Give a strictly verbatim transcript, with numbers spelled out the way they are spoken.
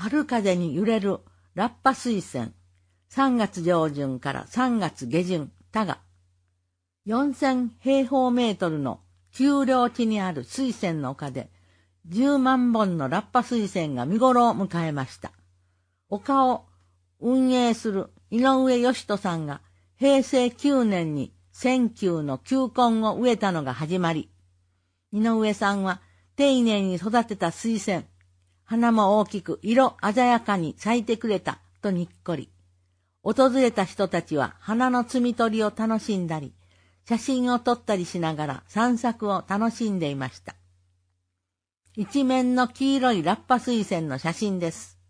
春風に揺れるラッパ水仙。さんがつ上旬からさんがつ下旬、多賀。よんせん平方メートルの丘陵地にある水仙の丘で、じゅうまんぼんのラッパ水仙が見頃を迎えました。丘を運営する井上義人さんがへいせいきゅうねんに千球の球根を植えたのが始まり、井上さんは丁寧に育てた水仙、花も大きく色鮮やかに咲いてくれたとにっこり。訪れた人たちは花の摘み取りを楽しんだり、写真を撮ったりしながら散策を楽しんでいました。一面の黄色いラッパ水仙の写真です。